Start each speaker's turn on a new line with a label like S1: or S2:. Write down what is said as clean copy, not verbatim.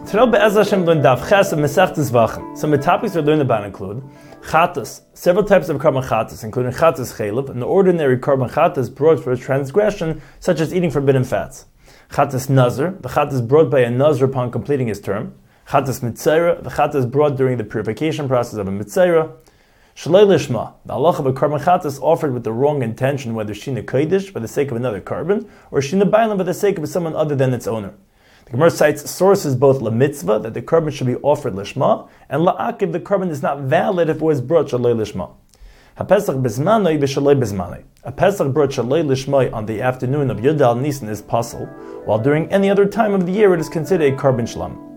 S1: Today, Be'ez Hashem, learn Daf Ches of Mesechtes Vachim. Some of the topics we're learning about include Chatas, several types of Karban Chatas, including Chatas Chelev, an ordinary Karban Chatas brought for a transgression, such as eating forbidden fats. Chatas Nazar, the Chatas brought by a Nazar upon completing his term. Chatas Mitzayra, the Chatas brought during the purification process of a Mitzayra. Shalei Lishma, the halacha of a Karban Chatas offered with the wrong intention, whether Shina Kodesh for the sake of another Karban, or Shina Bailam for the sake of someone other than its owner. The Gemara cites sources both la-mitzvah, that the Karban should be offered lishma, and la-akiv, the Karban is not valid if it was brought shalei lishma. Ha-pesach bezmanoi b'shalei bezmanoi. A Pesach brought shalei lishma on the afternoon of Yud al Nisan is pasul, while during any other time of the year it is considered a Karban shlam.